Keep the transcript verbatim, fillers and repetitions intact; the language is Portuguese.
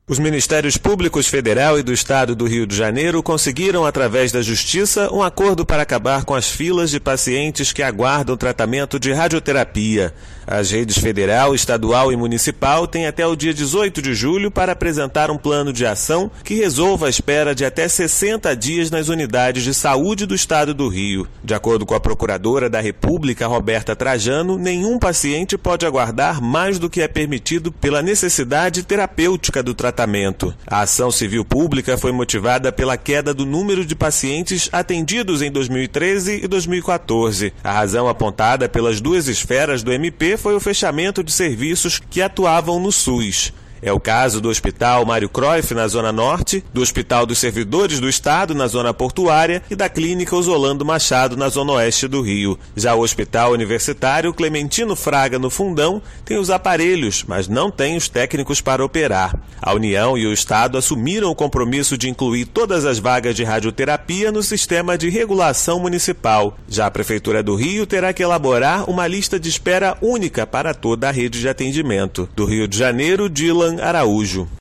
Os Ministérios Públicos Federal e do Estado do Rio de Janeiro conseguiram, através da Justiça, um acordo para acabar com as filas de pacientes que aguardam tratamento de radioterapia. As redes federal, estadual e municipal têm até o dia dezoito de julho para apresentar um plano de ação que resolva a espera de até sessenta dias nas unidades de saúde do Estado do Rio. De acordo com a Procuradora da República, Roberta Trajano, nenhum paciente pode aguardar mais do que é permitido pela necessidade terapêutica do tratamento. A ação civil pública foi motivada pela queda do número de pacientes atendidos em dois mil e treze e dois mil e quatorze. A razão apontada pelas duas esferas do M P foi o fechamento de serviços que atuavam no SUS. É o caso do Hospital Mário Cruyff, na Zona Norte, do Hospital dos Servidores do Estado, na Zona Portuária, e da Clínica Osolando Machado, na Zona Oeste do Rio. Já o Hospital Universitário Clementino Fraga, no Fundão, tem os aparelhos, mas não tem os técnicos para operar. A União e o Estado assumiram o compromisso de incluir todas as vagas de radioterapia no sistema de regulação municipal. Já a Prefeitura do Rio terá que elaborar uma lista de espera única para toda a rede de atendimento. Do Rio de Janeiro, Dylan Araújo.